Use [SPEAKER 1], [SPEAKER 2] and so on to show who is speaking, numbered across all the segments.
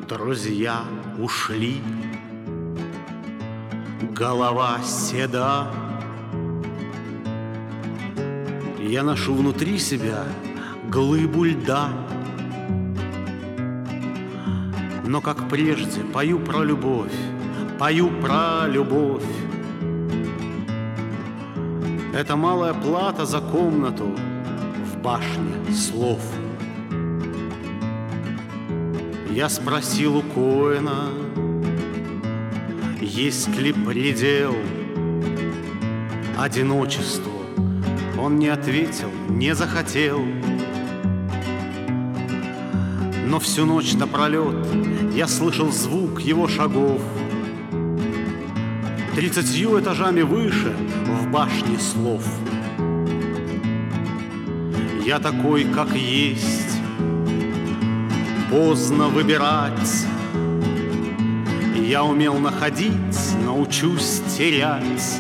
[SPEAKER 1] Друзья ушли, голова седа. Я ношу внутри себя глыбу льда, но, как прежде, пою про любовь, пою про любовь. Это малая плата за комнату в башне слов. Я спросил у Коэна, есть ли предел одиночеству. Он не ответил, не захотел. Но всю ночь напролет я слышал звук его шагов 30 этажами выше в башне слов. Я такой, как есть, поздно выбирать. Я умел находить, научусь терять.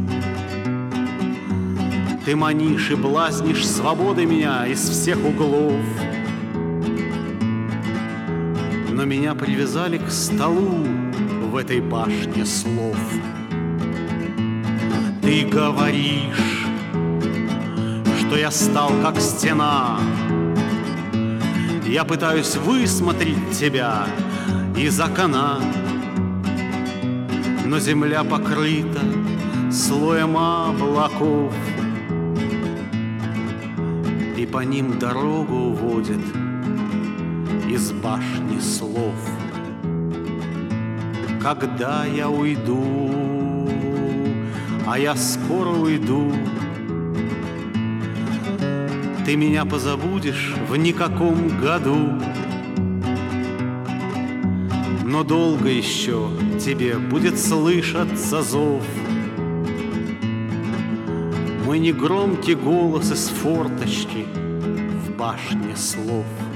[SPEAKER 1] Ты манишь и блазнишь свободы меня из всех углов, но меня привязали к столу в этой башне слов. Ты говоришь, что я стал как стена. Я пытаюсь высмотреть тебя из окна, но земля покрыта слоем облаков, и по ним дорогу уводит из башни слов. Когда я уйду, а я скоро уйду, ты меня позабудешь в никаком году. Но долго еще тебе будет слышаться зов. Мой негромкий голос из форточки в башне слов.